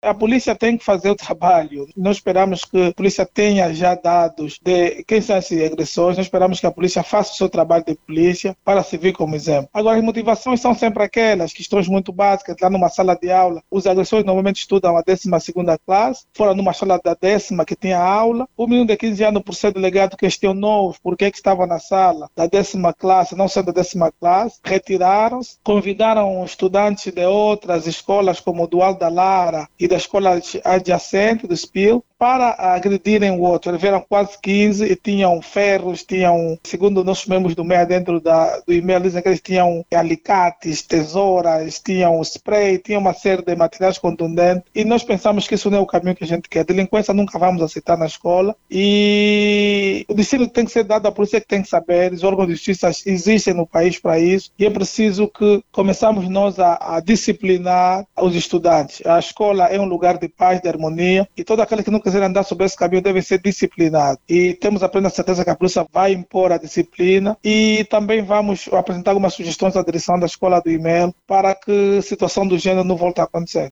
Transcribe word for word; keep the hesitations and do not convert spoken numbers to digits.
A polícia tem que fazer o trabalho. Nós esperamos que a polícia tenha já dados de quem são esses agressores. Nós esperamos que a polícia faça o seu trabalho de polícia para servir como exemplo. Agora, as motivações são sempre aquelas questões muito básicas. Lá numa sala de aula, os agressores normalmente estudam a décima segunda classe, fora numa sala da décima que tinha aula. O menino de quinze anos, por ser delegado, questionou por que, que estava na sala da décima classe, não sendo da décima classe, retiraram-se, convidaram estudantes de outras escolas, como do Alda Lara e da escola adjacente do S P I L, para agredirem o outro. Eles eram quase quinze e tinham ferros, tinham, segundo nossos membros do M E A dentro da, do e-mail, dizem que eles tinham alicates, tesouras, tinham spray, tinham uma série de materiais contundentes, e nós pensamos que isso não é o caminho que a gente quer. Delinquência nunca vamos aceitar na escola, e o destino tem que ser dado à polícia, que tem que saber, os órgãos de justiça existem no país para isso, e é preciso que começamos nós a, a disciplinar os estudantes. A escola é um lugar de paz, de harmonia, e todo aquele que não quiser andar sobre esse caminho deve ser disciplinado. E temos a plena certeza que a polícia vai impor a disciplina, e também vamos apresentar algumas sugestões à direção da escola do e-mail para que a situação do gênero não volte a acontecer.